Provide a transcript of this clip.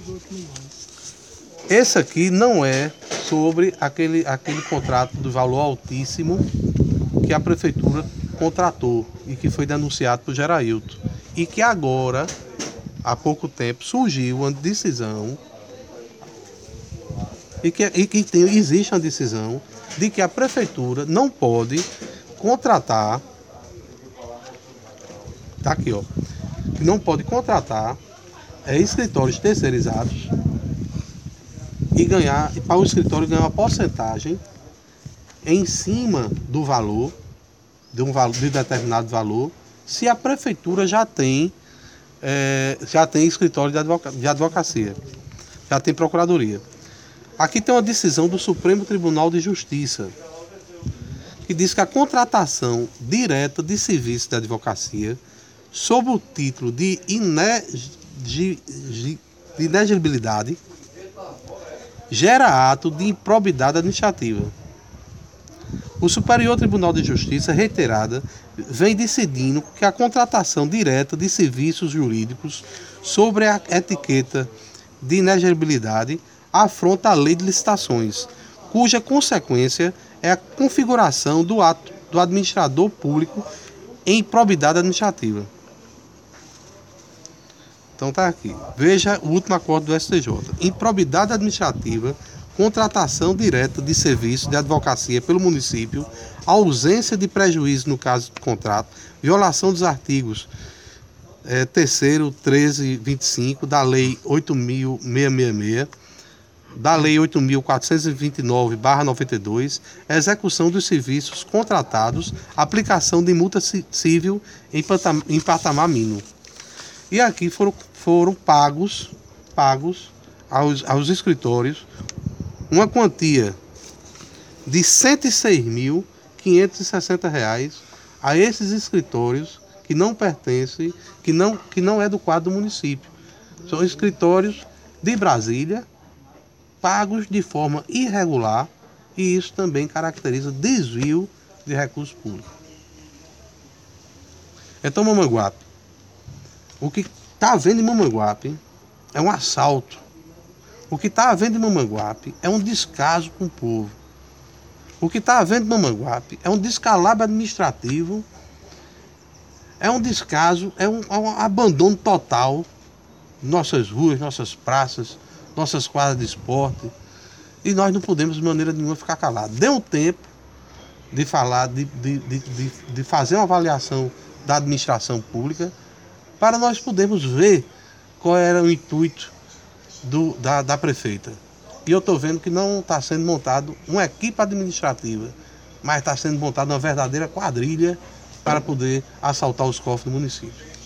Esse aqui não é sobre aquele contrato do valor altíssimo que a prefeitura contratou e que foi denunciado por Gerailton. E que agora, há pouco tempo, surgiu uma decisão existe uma decisão de que a prefeitura não pode contratar, tá aqui, ó, não pode contratar escritórios terceirizados e para o escritório ganhar uma porcentagem em cima do valor, de determinado valor, se a prefeitura já tem escritório de advocacia, já tem procuradoria. Aqui tem uma decisão do Supremo Tribunal de Justiça, que diz que a contratação direta de serviço de advocacia sob o título de inexigibilidade gera ato de improbidade administrativa. O Superior Tribunal de Justiça, reiterada, vem decidindo que a contratação direta de serviços jurídicos sobre a etiqueta de inexigibilidade afronta a lei de licitações, cuja consequência é a configuração do ato do administrador público em improbidade administrativa. Então tá aqui. Veja o último acordo do STJ. Improbidade administrativa, contratação direta de serviço de advocacia pelo município, ausência de prejuízo no caso do contrato, violação dos artigos 3º, 13 e 25 da Lei 8.666, da Lei 8.429/92, execução dos serviços contratados, aplicação de multa civil em patamar mínimo. E aqui foram pagos aos escritórios uma quantia de R$ 106.560 a esses escritórios que não pertencem, que não é do quadro do município. São escritórios de Brasília, pagos de forma irregular, e isso também caracteriza desvio de recursos públicos. Então, Mamanguape, o que está havendo em Mamanguape é um assalto. O que está havendo em Mamanguape é um descaso com o povo. O que está havendo em Mamanguape é um descalabro administrativo, é um descaso, é um abandono total de nossas ruas, nossas praças, nossas quadras de esporte, e nós não podemos de maneira nenhuma ficar calados. Deu tempo de falar, de fazer uma avaliação da administração pública para nós podermos ver qual era o intuito da prefeita. E eu estou vendo que não está sendo montado uma equipe administrativa, mas está sendo montada uma verdadeira quadrilha para poder assaltar os cofres do município.